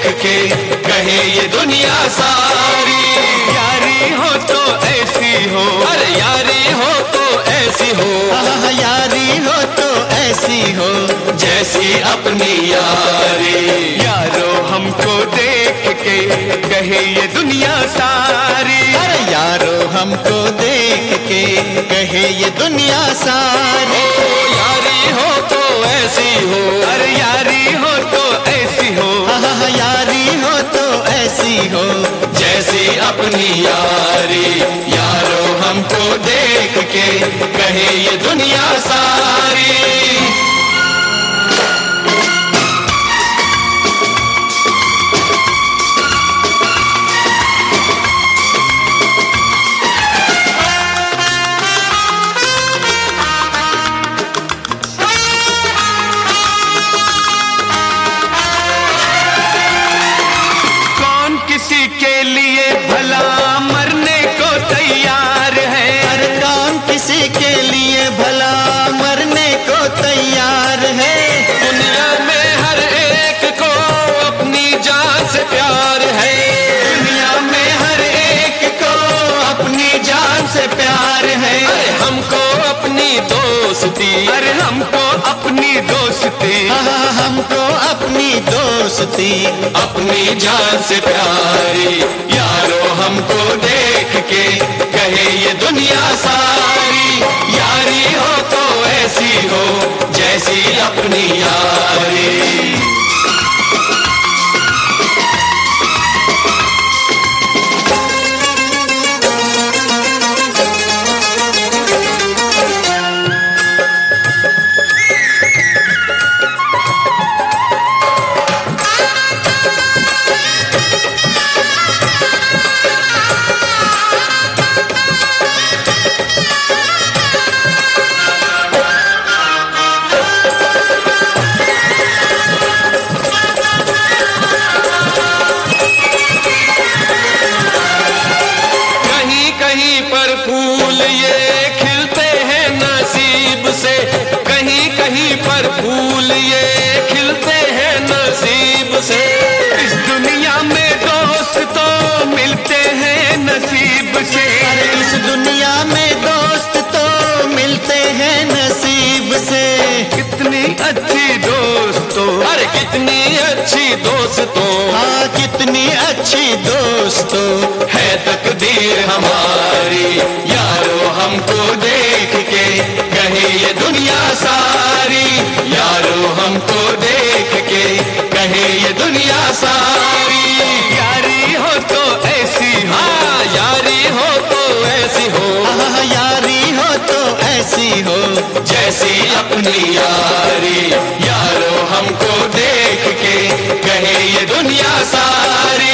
के कहे ये दुनिया सारी। यारी हो तो ऐसी हो, अरे यारी हो तो ऐसी हो, यारी हो तो ऐसी हो जैसी अपनी यारी। यारो हमको देख के कहे ये दुनिया सारी। अरे यारो हमको देख के कहे ये दुनिया सारी। यारी हो तो ऐसी हो, अरे यारी हो तो ऐसी हो, यारी हो तो ऐसी हो जैसी अपनी यारी। यारो हमको देख के कहे ये दुनिया सारी। किसी के लिए भला मरने को तैयार है, हर काम किसी के लिए भला मरने को तैयार है। दुनिया में हर एक को अपनी जान से प्यार है, दुनिया में हर एक को अपनी जान से प्यार है। अरे हमको अपनी दोस्ती, अरे हमको अपनी दोस्ती, हमको अपनी दोस्ती अपनी जान से प्यारी। यारो हमको देख के कहे ये दुनिया सारी। यारी हो तो ऐसी हो जैसी अपनी यारी। कहीं पर फूल ये खिलते हैं नसीब से, कहीं कहीं पर फूल ये खिलते हैं नसीब से। इस दुनिया में दोस्त तो मिलते हैं नसीब से, इस दुनिया में दोस्त तो मिलते हैं नसीब से। कितनी अच्छी दोस्तों, अरे कितनी अच्छी दोस्तों, हाँ कितनी अच्छी दोस्तों है तकदीर हमारी। यारो हमको देख के कहे ये दुनिया सारी। यारो हमको देख के कहे ये दुनिया सारी। यारी हो तो ऐसी, हाँ यारी हो तो ऐसी हो, यारी हो तो ऐसी हो जैसी अपनी यारी। यारो हमको देख के कहे ये दुनिया सारी।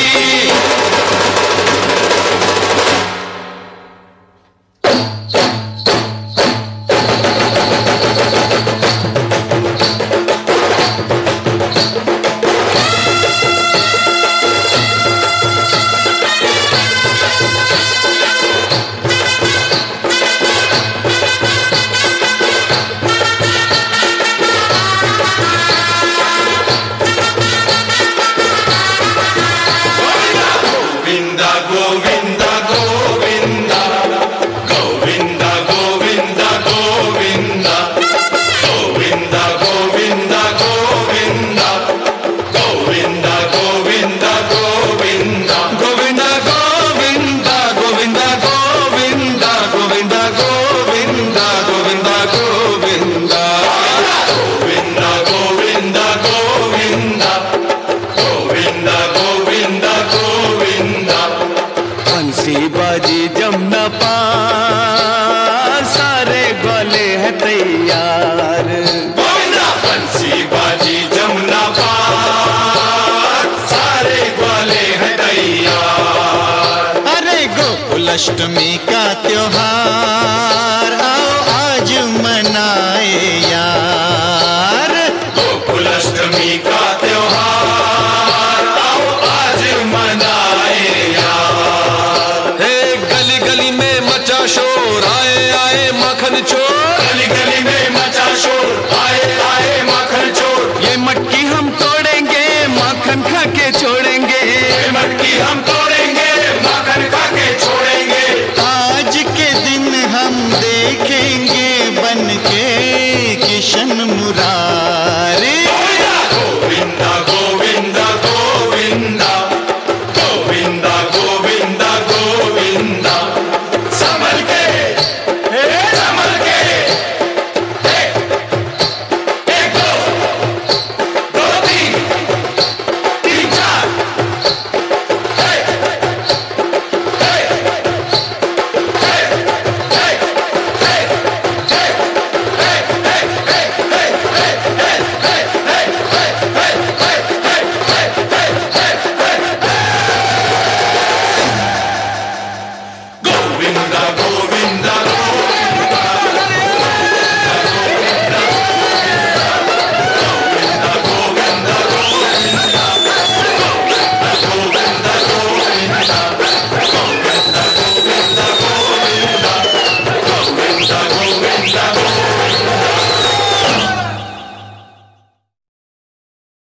बाजी जमुना पार सारे ग्वाले हैं तैयार। बंसी बाजी जमुना पार सारे ग्वाले हैं तैयार। अरे गोकुलाष्टमी का त्योहार आओ आज मनाए यार। गोकुलाष्टमी का त्योहार आओ आज मनाए यार। हे गली गली में मचा शोर, आए आए माखन चोर।